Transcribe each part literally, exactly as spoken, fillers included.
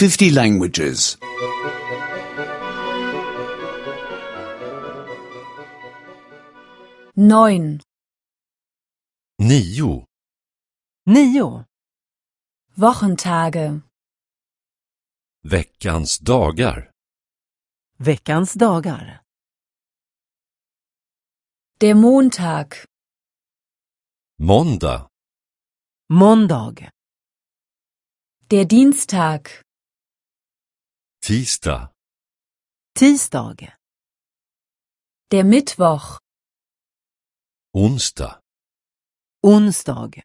fifty languages. Neun. Nio. Nio. Wochentage. Veckans dagar. Veckans dagar. Der Montag. Måndag. Måndag. Der Dienstag. Tisdag. Tisdag. Der Mittwoch. Onsdag. Onsdag.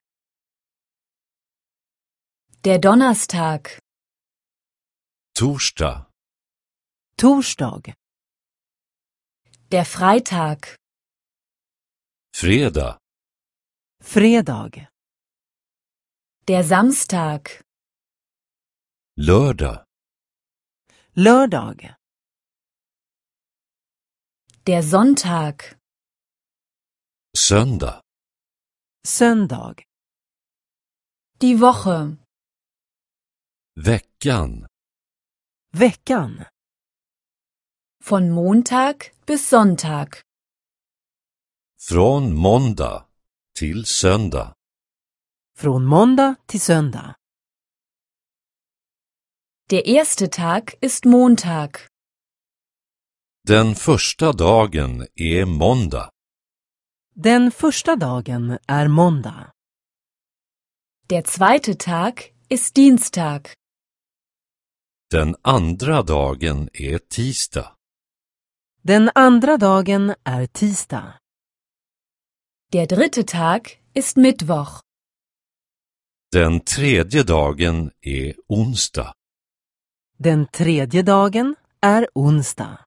Der Donnerstag. Torsdag. Torsdag. Der Freitag. Fredag. Fredag. Der Samstag. Lördag. Lördag. Der Sonntag. Söndag. Söndag. Die Woche. Veckan. Veckan. Von Montag bis Sonntag. Från måndag till söndag. Från måndag till söndag. Der erste Tag ist Montag. Den första dagen är måndag. Den första dagen är måndag. Der zweite Tag ist Dienstag. Den andra dagen är tisdag. Den andra dagen är tisdag. Der dritte Tag ist Mittwoch. Den tredje dagen är onsdag. Den tredje dagen är onsdag.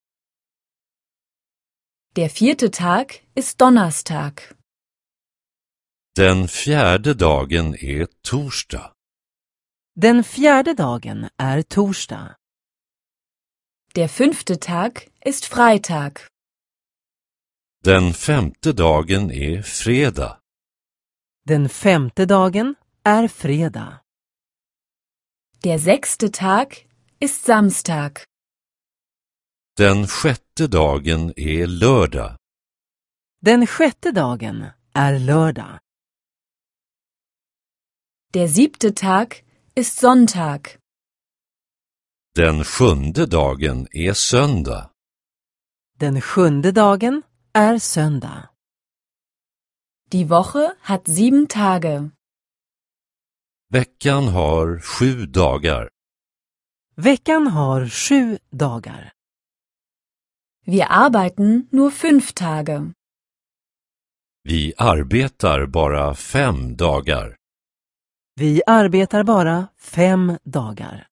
Der vierte Tag ist Donnerstag. Den fjärde dagen är torsdag. Den fjärde dagen är torsdag. Der fünfte Tag ist Freitag. Den femte dagen är fredag. Den femte dagen är fredag. Der sechste Tag ist Samstag. Den sjätte dagen är lördag. Den sjätte dagen är lördag. Der siebte Tag ist Sonntag. Den sjunde dagen är söndag. Den sjunde dagen är söndag. Die Woche hat sieben Tage. Veckan har sju dagar. Veckan har sju dagar. Wir arbeiten nur fünf Tage. Vi arbetar bara fem dagar. Vi arbetar bara fem dagar.